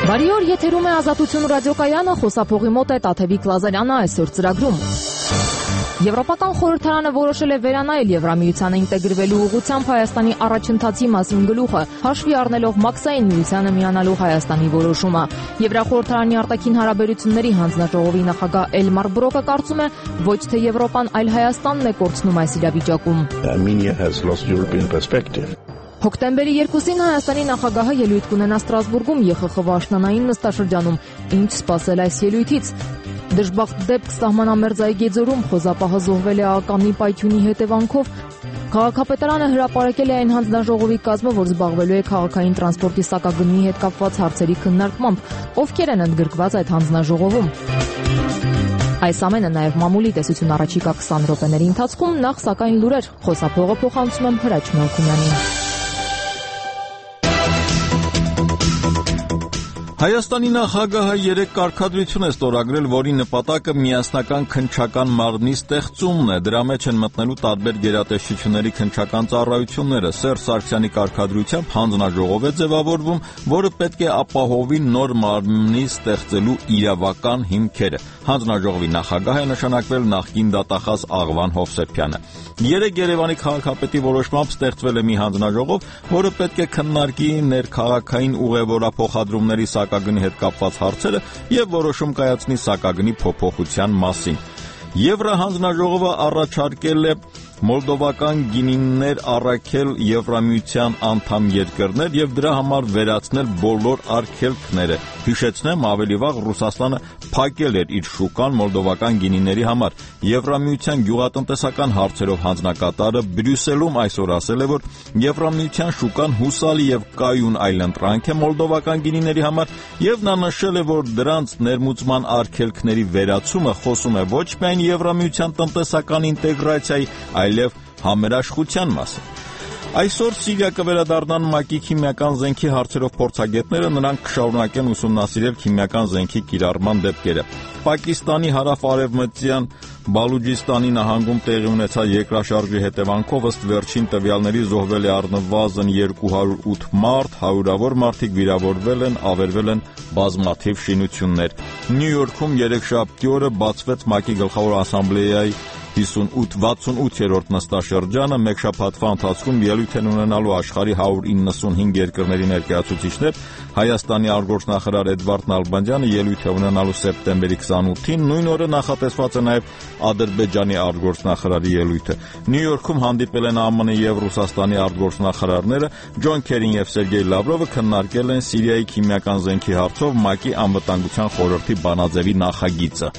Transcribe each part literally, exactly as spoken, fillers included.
Բարի օր, եթերում է Ազատություն ռադիոկայանը, խոսափողի մոտ է Տաթևիկ Լազարյանը այսօր ծրագրում։ Եվրոպական խորհրդարանը որոշել է վերանայել Եվրամիությանը ինտեգրվելու ուղղությամբ Հայաստանի առաջընթացի մասին գլուխը, հաշվի առնելով Մաքսային միությանը միանալու Հայաստանի որոշումը։ Եվրախորհրդարանի արտաքին հարաբերությունների հանձնաժողովի նախագահ Էլմար Բրոկը կարծում է, ոչ թե Եվրոպան, այլ Հայաստանն է կորցնում այս իրավիճակում։ Հոկտեմբերի երկուսին Հայաստանի նախագահը ելույթ կունենա Ստրասբուրգում Է Խ Խ աշնանային նստաշրջանում։ Ինչ սպասել այս ելույթից։ Դժբախտ դեպք սահմանամերձ Այգեձորում խոզապահը զոհվել է ակամի պայթյունի հետևանքով։ Քաղաքապետարանը հրապարակել է այն հանձնաժողովի կազմը, որ զբաղվելու է քաղաքային տրանսպորտի սակագնի հետ կապված հարցերի քննարկմամբ։ Ովքեր են ընդգրկված այդ հանձնաժողովում։ Այս ամենը նաև մամուլի տեսություն առաջիկա քսան րոպեների ընթացքում, նախ սակայն լուրեր, խոսափողը փոխանցում եմ Հրաչ Մելքոնյանին։ Հայաստանի նախագահը երեք կարգադրություն է ստորագրել, որի նպատակը միասնական քննչական մարմնի ստեղծումն է։ Դրա մեջ են մտնելու տարբեր գերատեսչությունների քննչական ծառայությունները։ Սերժ Սարգսյանի կարգադրությամբ հանձնաժողով է ձևավորվում, որը պետք է ապահովի նոր մարմնի ստեղծելու իրավական հիմքերը։ Հանձնաժողովի նախագահ է նշանակվել նախկին դատախազ Աղվան Հովսեփյանը։ Երեք Երևանի քաղաքապետի որոշմամբ ստեղծվել է մի հանձնաժողով, որը պետք է քննարկի ներքաղաքային ուղևորափոխադրումների սակագնի հետ կապված հարցերը եւ որոշում կայացնի սակագնի փոփոխության մասին։ Եվրահանձնաժողովը առաջարկել է մոլդովական գինիներ առաքել Եվրամիության անդամ երկրներ եւ դրա համար վերացնել բոլոր արգելքները։ Հիշեցնեմ, ավելի վաղ Ռուսաստանը փակել էր իր շուկան մոլդովական գինիների համար։ Եվրամիության գյուղատնտեսական հարցերով հանձնակատարը Բրյուսելում այսօր ասել է, որ Եվրամիության շուկան հուսալի եւ կայուն այլընտրանք է մոլդովական գինիների համար, եւ նա նշել է, որ դրանց ներմուծման արգելքների վերացումը խոսում է ոչ միայն Եվրամիության տնտեսական ինտեգրացիայի, այլև համերաշխության մասին։ Այսօր Սիրիա կվերադառնան ՄԱԿ-ի քիմիական զենքի հարցերով փորձագետները, նրանք կշարունակեն ուսումնասիրել քիմիական զենքի կիրառման դեպքերը։ Պակիստանի հարավ-արևմտյան Բալուջիստանի նահանգում տեղի ունեցած երկրաշարժի հետևանքով ըստ վերջին տվյալների զոհվել է առնվազն երկու հարյուր ութ մարդ, հարյուրավոր մարդիկ վիրավորվել են, ավերվել են բազմաթիվ շինություններ։ Նյու Յորքում երեքշաբթի օրը բացվեց ՄԱԿ-ի գլխավոր ասամբլեայի վաթսունութ-երորդ նստաշրջանը, մեկ շաբաթվա ընթացքում ելույթ են ունենալու աշխարհի հարյուր իննսունհինգ երկրների ներկայացուցիչներ։ Հայաստանի արտգործնախարար Էդվարդ Նալբանդյանը ելույթ է ունենալու սեպտեմբերի քսանութին, նույն օրը նախատեսված է նաև Ադրբեջանի արտգործնախարարի ելույթը։ Նյու Յորքում հանդիպել են ԱՄՆ եւ Ռուսաստանի արտգործնախարարները, Ջոն Քերին եւ Սերգեյ Լավրովը քննարկել են Սիրիայի քիմիական զենքի հարցով ՄԱԿ-ի անվտանգության խորհրդի բանաձևի նախագիծը։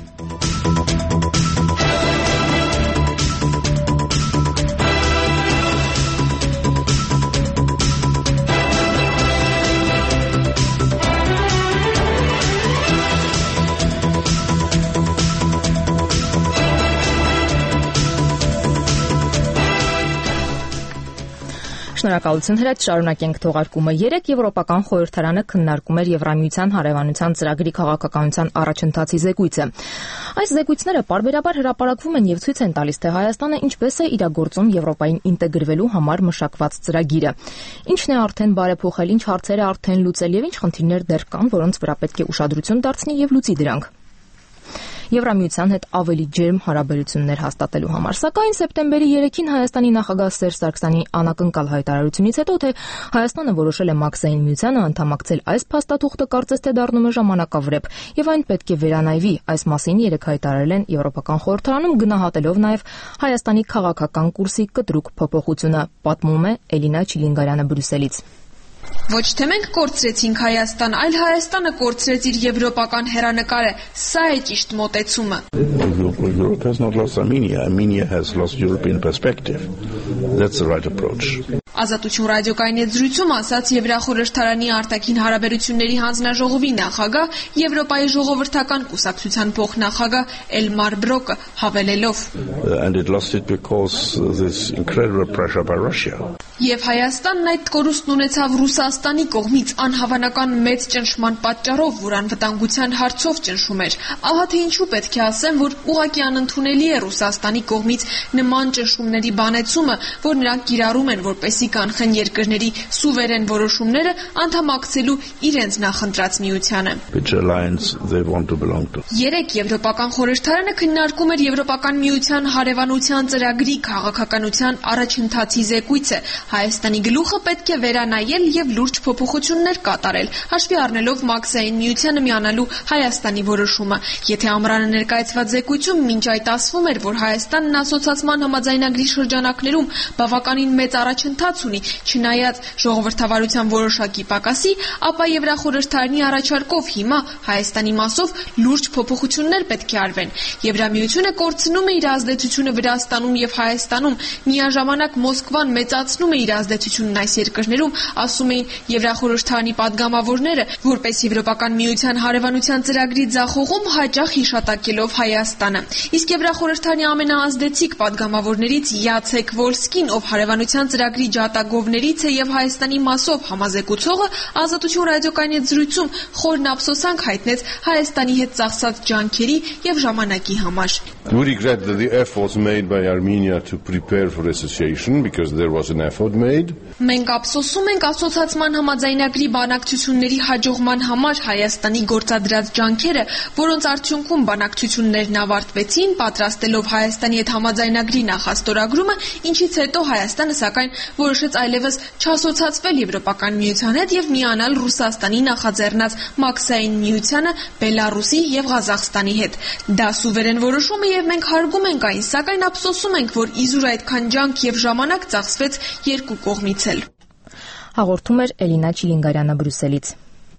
Շնորհակալություն Հրաչ, շարունակենք թողարկումը։ Երեք Եվրոպական խորհրդարանը քննարկում էր Եվրամիության հարևանության ծրագրի քաղաքականության առաջընթացի զեկույցը։ Այս զեկույցները պարբերաբար հրապարակվում են եւ ցույց են տալիս, թե Հայաստանը ինչպես է իրագործում Եվրոպային ինտեգրվելու համար մշակված ծրագիրը։ Ինչն է արդեն բարեփոխել, ինչ հարցեր է արդեն լուծել եւ ինչ խնդիրներ դեռ կան, որոնց վրա պետք է ուշադրություն դարձնի եւ լուծի դրանք։ Եվրամիության հետ ավելի ջերմ հարաբերություններ հաստատելու համար։ Սակայն սեպտեմբերի երեքին Հայաստանի նախագահ Սերժ Սարգսյանի անակնկալ հայտարարությունից հետո, թե Հայաստանը որոշել է Մաքսային միությանը անդամակցել, այս փաստաթուղթը կարծես թե դառնում է ժամանակավրեպ եւ այն պետք է վերանայվի։ Այս մասին երեկ հայտարարել են Եվրոպական խորհրդարանում, գնահատելով նաեւ Հայաստանի քաղաքական կուրսի կտրուկ փոփոխությունը, պատմում է Էլինա Չիլինգարյանը Բրյուսելից։ Ոչ թե մենք կորցրեցինք Հայաստան, այլ Հայաստանը կորցրեց իր եվրոպական հեռանկարը։ Սա է ճիշտ մոտեցումը։ Europe has not lost Armenia. Armenia has lost European perspective. That's the right approach. Ազատություն ռադիոկայանի զրույցում ասաց Եվրախորհրդարանի արտաքին հարաբերությունների հանձնաժողովի նախագահ, Եվրոպայի ժողովրդական կուսակցության փոխնախագահ Էլմար Բրոկը, հավելելով. And it lost it because this incredible pressure by Russia. Եվ Հայաստանն այդ կորուստն ունեցավ Ռուսաստանի կողմից անհավանական մեծ ճնշման պատճառով, որ անվտանգության հարցով ճնշում էր։ Ահա թե ինչու պետք է ասեմ, որ ուղղակի անընդունելի է Ռուսաստանի կողմից նման ճնշումների բանեցումը, որ նրանք կիրառում են, որպեսզի կանխեն երկրների սուվերեն որոշումները անդամակցելու իրենց նախընտրած միությանը։ Երեկ Եվրոպական խորհրդարանը քննարկում էր Եվրոպական միության հարևանության ծրագրի քաղաքականության առաջընթացի զեկույցը։ Հայաստանի գլուխը պետք է վերանայել եւ լուրջ փոփոխություններ կատարել, հաշվի առնելով Մաքսային միությանը միանալու Հայաստանի որոշումը։ Եթե ամռանը ներկայացված զեկույցում մինչ այդ ասվում էր, որ Հայաստանն ասոցիացման համաձայնագրի շրջանակներում բավականին մեծ առաջընթաց ունի, չնայած ժողովրդավարության որոշակի պակասի, ապա Եվրախորհրդարանի առաջարկով հիմա Հայաստանի մասով լուրջ փոփոխություններ պետք է արվեն։ Եվրամիությունը կորցնում է իր ազդեցությունը Վրաստանում եւ Հայաստանում, միաժամանակ Մոսկվան մեծացնում է իր ազդեցությունն այս երկրներում, ասում էին Եվրախորհրդարանի падգամավորները, որպես Եվրոպական միության հարևանության ծրագրի ձախողում հաճախ հիշատակելով Հայաստանը։ Իսկ Եվրախորհրդարանի ամենաազդեցիկ падգամավորներից Յացեք Վոլսկին, ով հարևանության ծրագրի ջատագովներից է եւ Հայաստանի մասով համազեկուցողը, Ազատություն ռադիոկայանի զրույցում խորն ափսոսանք հայտնեց Հայաստանի հետ ծախսած ջանքերի եւ ժամանակի համար։ We regret that the efforts made by Armenia to prepare for association because there was an effort made. Մենք ափսոսում ենք ասոցիացման համաձայնագրի բանակցությունների հաջողման համար Հայաստանի գործադրած ջանքերը, որոնց արդյունքում բանակցություններն ավարտվեցին, պատրաստելով Հայաստանի հետ համաձայնագրի նախաստորագրումը, ինչից հետո Հայաստանը սակայն որոշեց այլևս չասոցիացվել Եվրոպական միության հետ եւ միանալ Ռուսաստանի նախաձեռնած Մաքսային միությանը, Բելարուսի եւ Ղազախստանի հետ։ Դա սուվերեն որոշում է եւ մենք հարգում ենք այն, սակայն ափսոսում ենք, որ իզուր այդքան ջանք եւ ժամանակ ծախսվեց երկու կողմից էլ։ Հաղորդում էր Էլինա Չիլինգարյանը Բրյուսելից։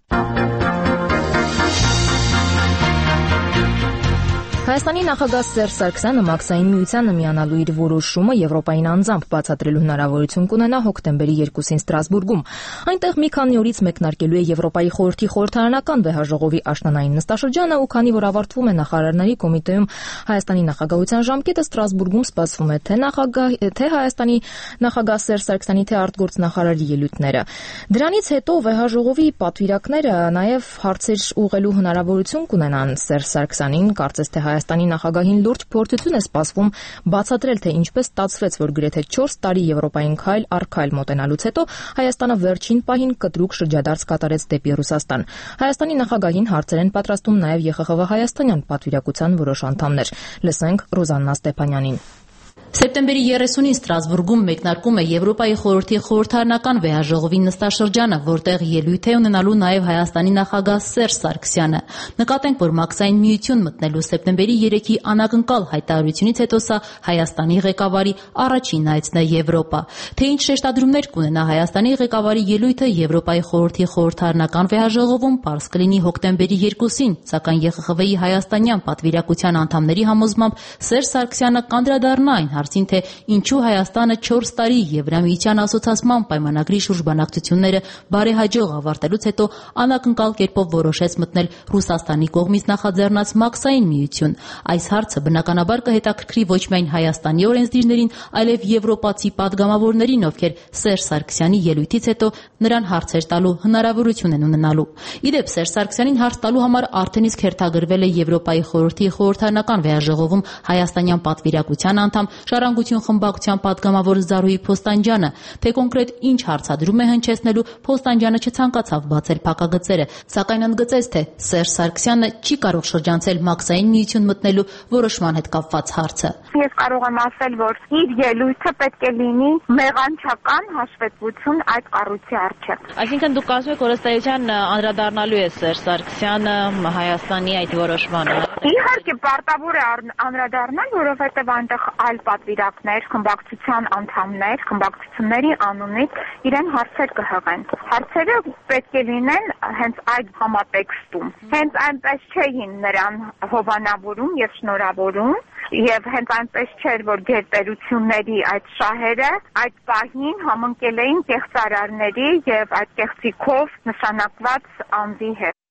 Հայաստանի նախագահ Սերժ Սարգսյանը Մաքսային միությանը միանալու իր որոշումը Եվրոպային անձամբ բացատրելու հնարավորություն կունենա հոկտեմբերի երկուսին Ստրասբուրգում։ Այնտեղ մի քանի օրից մեկնարկելու է Եվրոպայի խորհրդի խորհրդարանական վեհաժողովի աշնանային նստաշրջանը, ու քանի որ ավարտվում է նախարարների կոմիտեում Հայաստանի նախագահության ժամկետը, Ստրասբուրգում սպասվում է թե նախագահ, թե Հայաստանի նախագահ Սերժ Սարգսյանի, թե արտգործնախարարի ելույթները։ Դրանից հետո վեհաժողովի պատվիրակները նաև հարցեր ուղղելու հնարավորություն կունենան Սերժ Սարգսյանին, կարծես թե Հայաստանի նախագահին լուրջ փորձություն է սպասվում բացատրել, թե ինչպես ստացվեց, որ գրեթե չորս տարի Եվրոպային քայլ առ քայլ մոտենալուց հետո Հայաստանը վերջին պահին կտրուկ շրջադարձ կատարեց դեպի Ռուսաստան։ Հայաստանի նախագահին հարցեր են պատրաստում նաև Ե Խ Խ Վ հայաստանյան պատվիրակության որոշ անդամներ։ Լսենք Ռոզաննա Ստեփանյանին։ Սեպտեմբերի երեսունին Ստրասբուրգում մեկնարկում է Եվրոպայի խորհրդի խորհրդարանական վեհաժողովի նստաշրջանը, որտեղ ելույթ է ունենալու նաև Հայաստանի նախագահ Սերժ Սարգսյանը։ Նկատենք, որ Մաքսային միություն մտնելու սեպտեմբերի երեքի անակնկալ հայտարարությունից հետո սա Հայաստանի ղեկավարի առաջին այցն է Եվրոպա։ Թե ինչ շեշտադրումներ կունենա Հայաստանի ղեկավարի ելույթը Եվրոպայի խորհրդի խորհրդարանական վեհաժողովում, պարզ կլինի հոկտեմբերի երկուսին, սակայն Ե Խ Խ Վ-ի հայաստանյան պատվիրակության անդամների համոզմամբ Սերժ Սարգսյանը կանդրադառնա այն հարցին, թե ինչու Հայաստանը չորս տարի Եվրամիության ասոցիացման պայմանագրի շուրջ բանակցությունները բարեհաջող ավարտելուց հետո անակնկալ կերպով որոշեց մտնել Ռուսաստանի կողմից նախաձեռնած Մաքսային միություն։ Այս հարցը բնականաբար կհետաքրքրի ոչ միայն Հայաստանի օրենսդիրներին, այլև եվրոպացի падգամավորներին, ովքեր Սերժ Սարգսյանի ելույթից հետո նրան հարցեր տալու հնարավորություն են ունենալու։ Իդեպ Սերժ Սարգսյանին հարց տալու համար արդեն իսկ հերթագրվել է Եվրոպայի խորհրդի խորհրդարանական վեհաժողովում հայաստանյան պատվիրակության անդամ Ժառանգություն խմբակցության падգամավոր Զարուհի Փոստանջյանը, թե կոնկրետ ինչ հարցադրում է հնչեցնելու, Փոստանջյանը չցանկացավ բացել փակագծերը, սակայն ընդգծեց, թե Սերժ Սարգսյանը չի կարող շրջանցել Մաքսային միություն մտնելու որոշման հետ կապված հարցը։ Ես կարող եմ ասել, որ իր ելույթը պետք է լինի մեղանչական հաշվետվություն այդ կառույցի առջև։ Այսինքն դուք ասում եք, որ ըստ էության անդրադառնալու է Սերժ Սարգսյանը Հայաստանի այդ որոշմանը։ Իհարկե պարտավոր է անդրադառնալ, որովհետև այնտեղ այլ պատվիրակներ, խմբակցության անդամներ, խմբակցությունների անունից իրեն հարցեր կհղեն։ Հարցերը պետք է լինեն հենց այդ համատեքստում։ Հենց այնպես չէին նրան հովանավորում եւ շնորհավորում, եւ հենց այնպես չէր, որ գերտերությունների այդ շահերը այդ պահին համընկել էին կեղծարարների եւ այդ կեղծիքով նշանակված անձի հետ։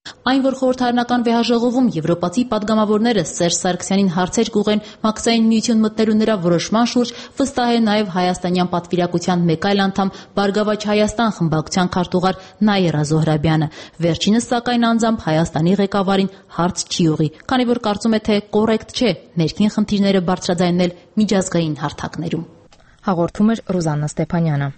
Այն, որ խորհրդարանական վեհաժողովում եվրոպացի падգամավորները Սերժ Սարգսյանին հարցեր կուղեն Մաքսային միություն մտնելու նրա որոշման շուրջ, վստահ է նաև հայաստանյան պատվիրակության մեկ այլ անդամ Բարգավաճ Հայաստան խմբակցության քարտուղար Նաիրա Զոհրաբյանը։ Վերջինս սակայն անձամբ Հայաստանի ղեկավարին հարց չի ուղղի, քանի որ կարծում է, թե կոռեկտ չէ ներքին խնդիրները բարձրաձայնել միջազգային հարթակներում։ Հաղորդում էր Ռուզաննա Ստեփանյանը։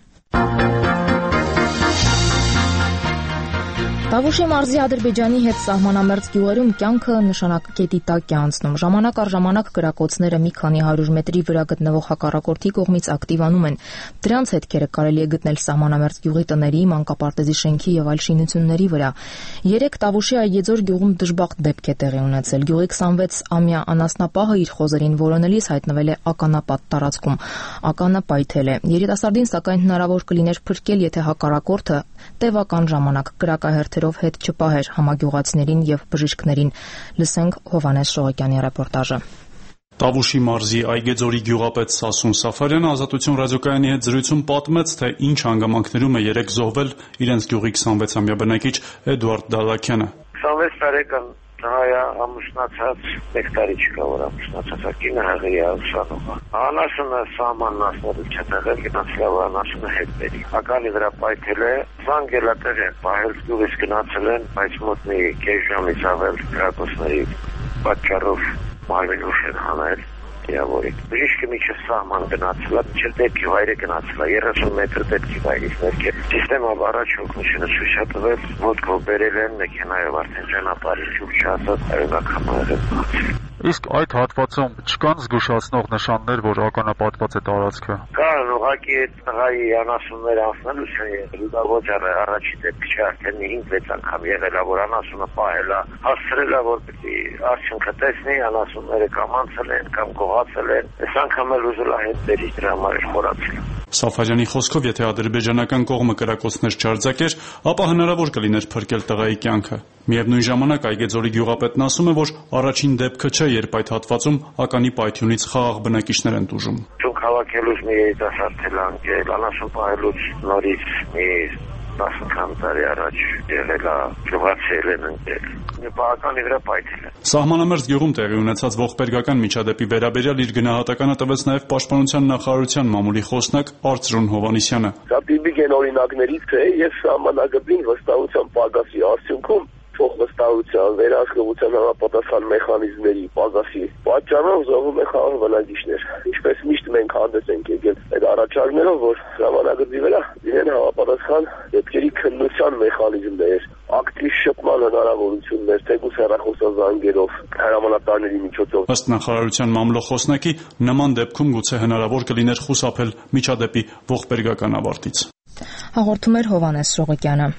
Տավուշի մարզի Ադրբեջանի հետ սահմանամերձ գյուղերում կյանքը նշանակակետի տակ է անցնում։ Ժամանակ առ ժամանակ կրակոցները մի քանի հարյուր մետրի վրա գտնվող հակառակորդի կողմից ակտիվանում են։ Դրանց հետքերը կարելի է գտնել սահմանամերձ գյուղի տների, մանկապարտեզի շենքի եւ այլ շինությունների վրա։ Երեք Տավուշի Այգեձոր գյուղում դժբախտ դեպք է տեղի ունեցել։ Գյուղի քսանվեց-ամյա անասնապահը իր խոզերին որոնելիս հայտնվել է ականապատ տարածքում։ Ականը պայթել է։ Երիտասարդին սակայն հնարավոր կլիներ փրկել, եթե հակառակորդը տևական ժամանակ կրակահերթերով հետ չպահեր համագյուղացիներին եւ բժիշկներին։ Լսենք Հովանես Շողոկյանի ռեպորտաժը։ Տավուշի մարզի Այգեձորի գյուղապետ Սասուն Սաֆարյանը Ազատություն ռադիոկայանի հետ զրույցում պատմեց, թե ինչ հանգամանքներում է երեք զոհվել իրենց գյուղի քսանվեց-ամյա բնակիչ Էդուարդ Դալաքյանը։ քսանվեց տարեկան հայա ամուսնացած մեկ տարի չկա, որ ամուսնացած կինը հղի է ուսանողը։ Անասունը սահմանն ասնելու չտեղել գնացել է անասունը հետ բերի։ Ականի վրա պայթել է, զանգելատեղ են պահել, գյուղից գնացել են, բայց մոտ մի կես ժամից ավել կրակոցների պատճառով մարմին ուշ են հանել դիավորի։ Բժիշկը միջև սահման գնացել է, միջև դեպքի վայրը գնացել է, երեսուն մետր դեպքի վայրից ներքև։ Սիստեմով առաջ օգնությունը ցույց է տվել, ոտքով բերել են մեքենայով արդեն ճանապարհի շուրջ չասած այոնակամարը բացել։ Իսկ այդ հատվածում չկան զգուշացնող նշաններ, որ ականապատված է տարածքը։ Կան ուղղակի այդ տղայի անասունները անցնելուց լուդավոճարը առաջի դեպք չէ, արդեն հինգ-վեց անգամ եղել է, որ անասունը պահել է, հասցրել է, որպեսզի արդյունքը տեսնի, անասունները կամ անցել են, կամ գողացել են, այս անգամ էլ ուզել է հետ բերի, դրա համար էր խորացել։ Սաֆարյանի խոսքով, եթե ադրբեջանական կողմը կրակոցներ չարձակեր, ապա հնարավոր կլիներ փրկել տղայի կյանքը։ Միևնույն ժամանակ Այգեձորի գյուղապետն ասում է, որ առաջին դեպքը չէ, երբ այդ հատվածում ականի պայթյունից խաղաղ բնակիչներ են տուժում։ Շուկ հավաքելուց մի երիտասարդ էլ անկել, անասուն պահելուց նորից մի տասնքան տարի առաջ եղել է, գյուղացել են ընկել։ Ականի վրա պայթել է։ Սահմանամերձ գյուղում տեղի ունեցած ողբերգական միջադեպի վերաբերյալ իր գնահատականը տվեց նաև Պաշտպանության նախարարության մամուլի խոսնակ Արծրուն Հովհաննիսյանը։ Դա տիպիկ են օրինակներից թե եւ սահմանագծին վստահության պակասի արդյունքում փոխվստահության, վերահսկողության համապատասխան մեխանիզմների պակասի պատճառով զոհվում է խաղաղ բնակիչներ։ Ինչպես միշտ մենք հանդես ենք եկել այդ առաջարկներով, որ սահմանագծի վրա իրեն համապատասխան դեպքերի քննության մեխանիզմներ, ակտիվ շփման հնարավորություններ, թեկուզ հեռախոսազանգերով, հրամանատարների միջոցով։ Ըստ նախարարության մամլոխոսնակի, նման դեպքում գուցե հնարավոր կլիներ խուսափել միջադեպի ողբերգական ավարտից։ Հաղորդում էր Հովանես Շողոկյանը։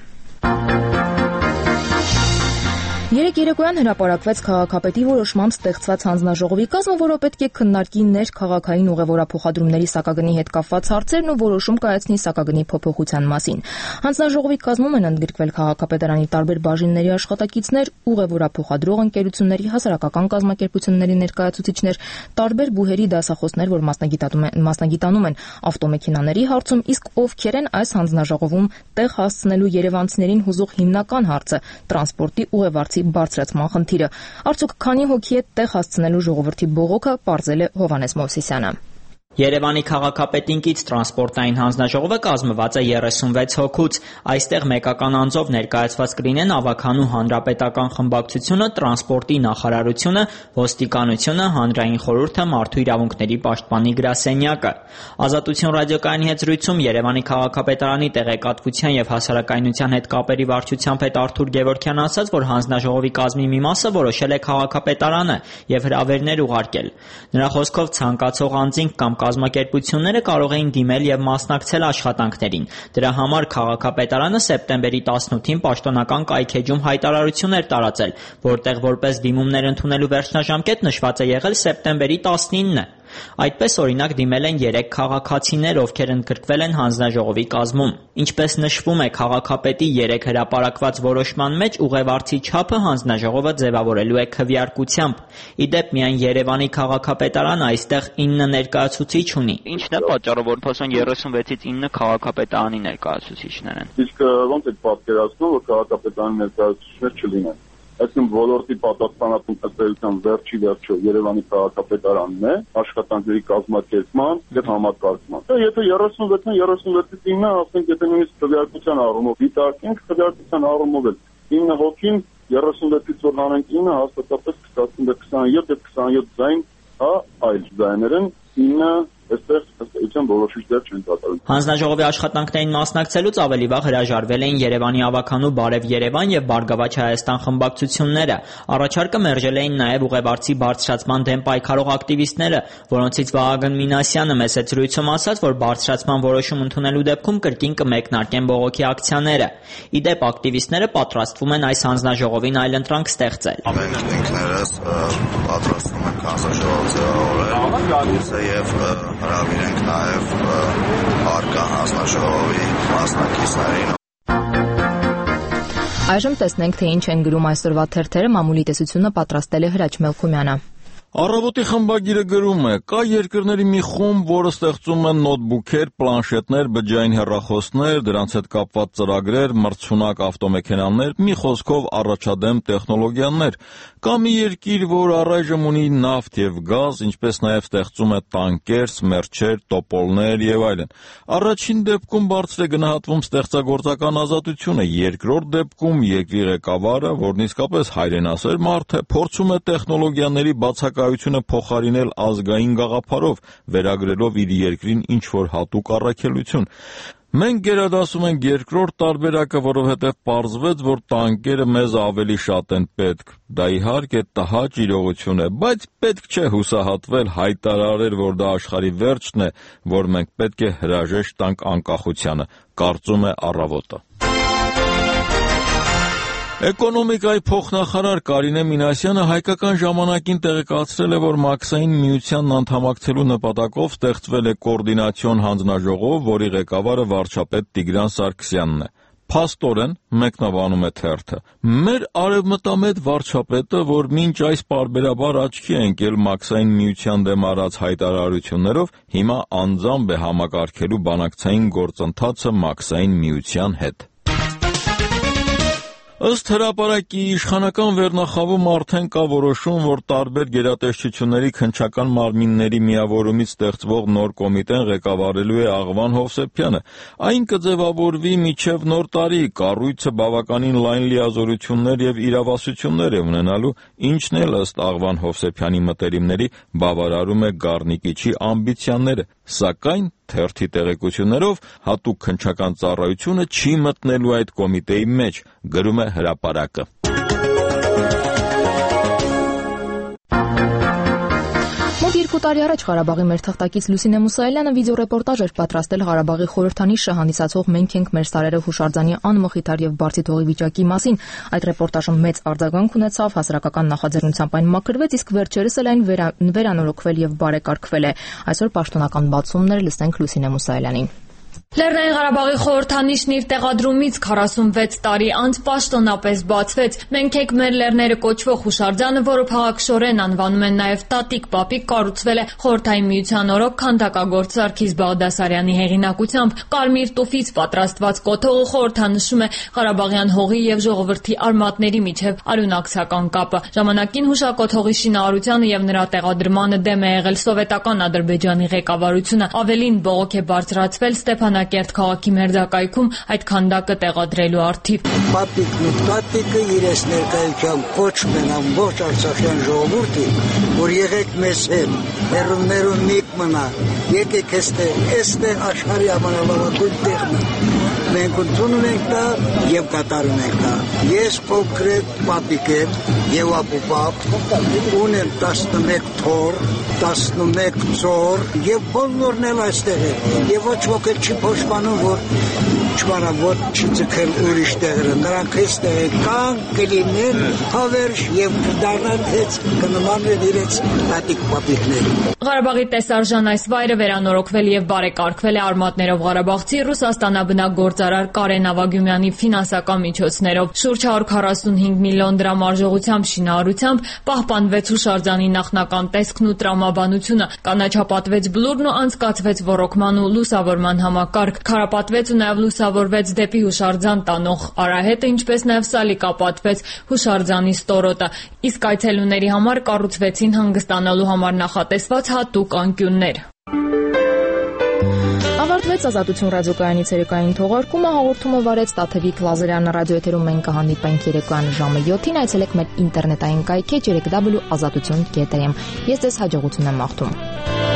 Երեք երեկոյան հրապարակվեց քաղաքապետի որոշմամբ ստեղծված հանձնաժողովի կազմը, որը պետք է քննարկի ներքաղաքային ուղևորափոխադրումների սակագնի հետ կապված հարցերն ու որոշում կայացնի սակագնի փոփոխության մասին։ Հանձնաժողովի կազմում են ընդգրկվել քաղաքապետարանի տարբեր բաժինների աշխատակիցներ, ուղևորափոխադրող ընկերությունների, հասարակական կազմակերպությունների ներկայացուցիչներ, տարբեր բուհերի դասախոսներ, որ մասնագիտանում են, մասնագիտանում են ավտոմեքենաների հարցում, իսկ ովքեր են այս հանձնաժողովում տեղ հասցնելու երևանցիներին հուզող հիմնական հարցը՝ տրանսպորտի ուղևորցի բարձրացման խնդիրը։ Արդյոք քանի հոգի է տեղ հասցնելու ժողովրդի բողոքը, պարզել է Հովանես Մովսիսյանը։ Երևանի քաղաքապետին կից տրանսպորտային հանձնաժողովը կազմված է երեսունվեց հոգուց։ Այստեղ մեկական անձով ներկայացված կլինեն ավագանու հանրապետական խմբակցությունը, տրանսպորտի նախարարությունը, ոստիկանությունը, հանրային խորհուրդը, մարդու իրավունքների պաշտպանի գրասենյակը։ Ազատություն ռադիոկայանի հետ զրույցում Երևանի քաղաքապետարանի տեղեկատվության եւ հասարակայնության հետ կապերի վարչության պետ Արթուր Գևորգյանը ասաց, որ հանձնաժողովի կազմի մի մասը որոշել է քաղաքապետարանը եւ հրավերներ ուղարկել։ Նրա խոսքով ցանկացող անձինք կամ կազմակերպությունները կարող էին դիմել եւ մասնակցել աշխատանքներին։ Դրա համար քաղաքապետարանը սեպտեմբերի տասնութին պաշտոնական կայքեջում հայտարարություն էր տարածել, որտեղ որպես դիմումներ ընդունելու վերջնաժամկետ նշված է եղել սեպտեմբերի տասնինը։ Այդպես օրինակ դիմել են երեք քաղաքացիներ, ովքեր ընդգրկվել են հանձնաժողովի կազմում։ Ինչպես նշվում է, քաղաքապետի երեք հրապարակված որոշման մեջ ուղևարցի չափը հանձնաժողովը ձևավորելու է քվեարկությամբ։ Ի դեպ, միայն Երևանի քաղաքապետարանը այստեղ ինը ներկայացուցիչ ունի։ Ինչն է պատճառը, որ փոսան երեսունվեցից ինը քաղաքապետարանի ներկայացուցիչներ են։ Իսկ ո՞նց եք պատկերացնում, որ քաղաքապետարանի ներկայացուցիչներ չլինեն։ Այսինքն ոլորտի պատասխանատուն ըստեյության վերջի վերջո Երևանի քաղաքապետարանն է աշխատանքների կազմակերպման եւ համակարգման։ Եթե երեսունվեցն երեսունվեցից ինը, ասենք, եթե նույնիսկ քվեարկության առումով դիտարկենք, քվեարկության առումով էլ ինը հոգին երեսունվեցից որ հանենք ինը, հաստատապես կստացվի քսաներկու եւ քսաներկու ձայն, հա, այլ ձայներ են ինը այստեղ ըստեյության որոշիչներ չեն կատարում։ Հանձնաժողովի աշխատանքներին մասնակցելուց ավելի վաղ հրաժարվել էին Երևանի ավականու Բարև Երևան եւ Բարգավաճ Հայաստան խմբակցությունները։ Առաջարկը մերժել էին նաեւ ուղևարցի բարձրացման դեմ պայքարող ակտիվիստները, որոնցից Վահագն Մինասյանը մեծ զրույցում ասաց, որ բարձրացման որոշում ընդունելու դեպքում կրկին կմեկնարկեն բողոքի ակցիաները։ Ի դեպ, ակտիվիստները պատրաստվում են այս հանձնաժողովին այլընտրանք ստեղծել։ Մենք ինքներս պատրաստվում ենք հանձնաժողով ձևավորել եւ հրավիրենք նաև արկա հանձնաժողովի մասնակիցներին։ Այժմ տեսնենք, թե ինչ են գրում այսօրվա թերթերը։ Մամուլի տեսությունը պատրաստել է Հրաչ Մելքումյանը։ Առավոտի խմբագիրը գրում է. կա երկրների մի խումբ, որը ստեղծում են նոթբուքեր, պլանշետներ, բջջային հեռախոսներ, դրանց հետ կապված ծրագրեր, մրցունակ ավտոմեքենաներ, մի խոսքով առաջադեմ տեխնոլոգիաներ։ Կա մի երկիր, որ առայժմ ունի նավթ եւ գազ, ինչպես նաեւ ստեղծում է տանկեր, սմերչեր, տոպոլներ եւ այլն։ Առաջին դեպքում բարձր է գնահատվում ստեղծագործական ազատությունը, երկրորդ դեպքում երկրի ղեկավարը, որն իսկապես հայրենասեր մարդ է, փորձում է տեխնոլոգիաների բացակայությունը փոխարինել ազգային գաղափարով, վերագրելով իր երկրին ինչ-որ հատուկ առաքելություն։ Մենք գերադասում ենք երկրորդ տարբերակը, որովհետև պարզվեց, որ տանկերը մեզ ավելի շատ են պետք։ Դա իհարկե տհաճ իրողություն է, բայց պետք չէ հուսահատվել, հայտարարել, որ դա աշխարհի վերջն է, որ մենք պետք է հրաժեշտ տանք անկախությանը, կարծում է Առավոտը։ Էկոնոմիկայի փոխնախարար Կարինե Մինասյանը Հայկական ժամանակին տեղեկացրել է, որ Մաքսային միությանն անդամակցելու նպատակով ստեղծվել է կոորդինացիոն հանձնաժողով, որի ղեկավարը վարչապետ Տիգրան Սարգսյանն է։ Փաստորեն, մեկնաբանում է թերթը, մեր արևմտամետ վարչապետը, որ մինչ այս պարբերաբար աչքի է ընկել Մաքսային միության դեմ արած հայտարարություններով, հիմա անձամբ է համակարգելու բանակցային գործընթացը Մաքսային միության հետ։ Ըստ հրապարակի իշխանական վերնախավում արդեն կա որոշում, որ տարբեր գերատեսչությունների քննչական մարմինների միավորումից ստեղծվող նոր կոմիտեն ղեկավարելու է Աղվան Հովսեփյանը։ Այն կձևավորվի մինչև նոր տարի, կառույցը բավականին լայն լիազորություններ եւ իրավասություններ է ունենալու, ինչն էլ ըստ Աղվան Հովսեփյանի մտերիմների բավարարում է Գառնիկիչի ամբիցիաները, սակայն թերթի տեղեկություններով հատուկ քննչական ծառայությունը չի մտնելու այդ կոմիտեի մեջ, գրում է հրապարակը։ Մոտ երկու տարի առաջ Ղարաբաղի մեր թղթակից Լուսինե Մուսայելյանը վիդեոռեպորտաժ էր պատրաստել Ղարաբաղի խորհրդանիշը հանդիսացող «Մենք ենք, մեր սարերը» հուշարձանի անմխիթար եւ բարձիթողի վիճակի մասին։ Այդ ռեպորտաժը մեծ արձագանք ունեցավ, հասարակական նախաձեռնությամբ այն մաքրվեց, իսկ վերջերս էլ այն վերա, վերանորոգվել եւ բարեկարգվել է։ Այսօր պաշտոնական բացումներ լսենք Լուսինե Մուսայելյանին։ Լեռնային Ղարաբաղի խորհրդանիշն իր տեղադրումից քառասունվեց տարի անց պաշտոնապես բացվեց։ «Մենք ենք, մեր լեռները» կոչվող հուշարձանը, որը փաղաքշորեն անվանում են նաև Տատիկ Պապիկ, կառուցվել է Խորհրդային Միության օրոք քանդակագործ Սարգիս Բաղդասարյանի հեղինակությամբ։ Կարմիր տուֆից պատրաստված կոթողը խորհրդանշում է Ղարաբաղյան հողի եւ ժողովրդի արմատների միջև արյունակցական կապը։ Ժամանակին հուշակոթողի շինարարությանը եւ նրա տեղադրմանը դեմ է եղել սովետական Ադրբեջանի ղեկավարությունը։ Ավելին բողոք է բարձրացվել Ստեփանակերտ քաղաքի մերձակայքում այդ քանդակը տեղադրելու առթիվ։ Պապիկն ու տատիկը իրենց ներկայությամբ կոչում են ամբողջ արցախյան ժողովուրդին, որ եղեք մեզ հետ, մերուն-մերուն միք մնա, եկեք էստեղ, էստեղ աշխարհի ամենալավագույն տեղն է։ մենք ընդունում ենք դա եւ կատարում ենք դա։ Ես կոնկրետ պապիկ եմ եւ ապուպապ, ունեմ տասնմեկ թոռ, տասնմեկ ծոր եւ բոլորն էլ այստեղ են։ Եվ ոչ ոք էլ չի փոշմանում, որ չմարավոտ չձգել ուրիշ տեղերը։ Նրանք այստեղ կան, կլինեն հավերժ եւ կդառնան հեծ կնմանեն իրենց տատիկ պապիկներին։ Ղարաբաղի տեսարժան այս վայրը վերանորոգվել եւ բարեկարգվել է արմատներով ղարաբաղցի Ռուսաստանաբնակ գործարար Կարեն Ավագյումյանի ֆինանսական միջոցներով։ Շուրջ հարյուր քառասունհինգ միլիոն դրամ արժողությամբ շինարարությամբ պահպանվեց հուշարձանի նախնական տեսքն ու տրամաբանությունը, կանաչապատվեց բլուրն ու անցկացվեց ոռոգման ու լուսավորման համակարգ, քարապատվեց ու նաեւ լուսավորվեց դեպի հուշարձան տանող արահետը, ինչպես նաեւ սալիկապատվեց հուշարձանի ստորոտը, իսկ այցելուների համար կառուցվեցին հանգստանալու համար նախատեսված հատուկ անկյուններ։ Ավարտվեց Ազատություն ռադիոկայանի ցերեկային թողարկումը, հաղորդումը վարեց Տաթևիկ Լազարյանը, ռադիոեթերում մենք կհանդիպենք երեկոյան ժամը յոթին, այցելեք մեր ինտերնետային կայքի ջերեք դաբլյու ազատություն կետ էմ։ Ես ձեզ հաջողություն եմ մաղթում։